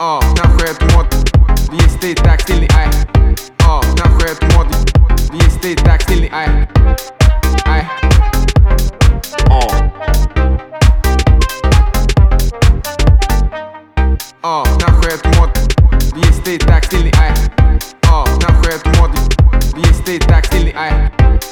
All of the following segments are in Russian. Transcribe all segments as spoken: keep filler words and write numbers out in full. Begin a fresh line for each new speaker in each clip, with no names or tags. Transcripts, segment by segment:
О, нахуй это мод, если ты так стильный, ай. О, нахуй это мод, если ты так стильный, ай. Ай. О. О, нахуй это мод, если ты так стильный, ай. О, нахуй это мод, если ты так стильный, ай.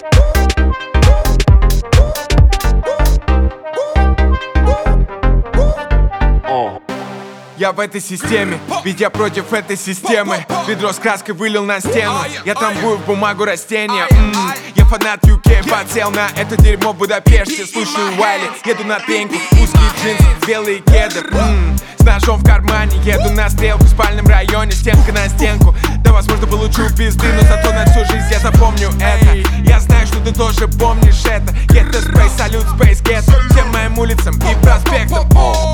Я в этой системе, ведь я против этой системы. Ведро с краской вылил на стену, я трамбую в бумагу растения. М-м, Я фанат ю кей, подсел на это дерьмо в Будапеште. Слушаю Уайли, еду на пеньку, узкие джинсы, белые кеды. М-м, С ножом в кармане, еду на стрелку в спальном районе, стенка на стенку. Да, возможно, получу пизды, но зато на всю жизнь я запомню это. Я знаю, что ты тоже помнишь это. Get the space, салют, space, get всем моим улицам и проспектам.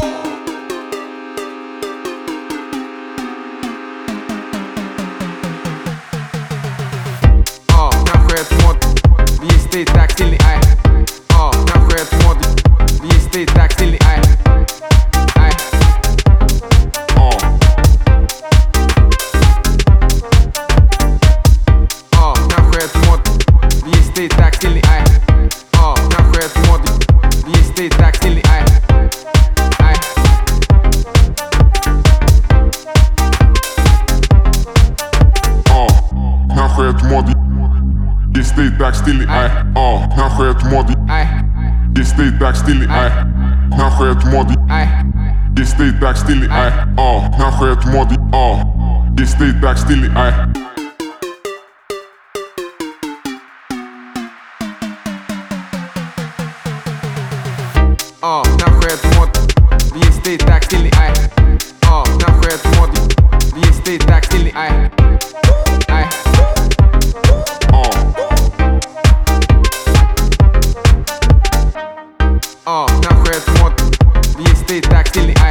Это мод, если ты так стильный, ай. О, нахуй это мод, если ты так стильный, ай. Ай. О. О, нахуй это мод, если ты так стильный, ай. О, нахуй это мод, если ты так стильный, ай. Ай.
О, нахуй это мод, если ты так стильный, ай. О, нахуй это мод, если ты так стильный, ай. Нахуй это мод, если ты так стильный, ай. О, нахуй это мод, о, если ты так стильный, ай.
О, нахуй это мод, если ты так стильный, ай. О, нахуй это мод, если ты так стильный, ай. Ай. О, нахуй это мод, если ты так стильный, ай.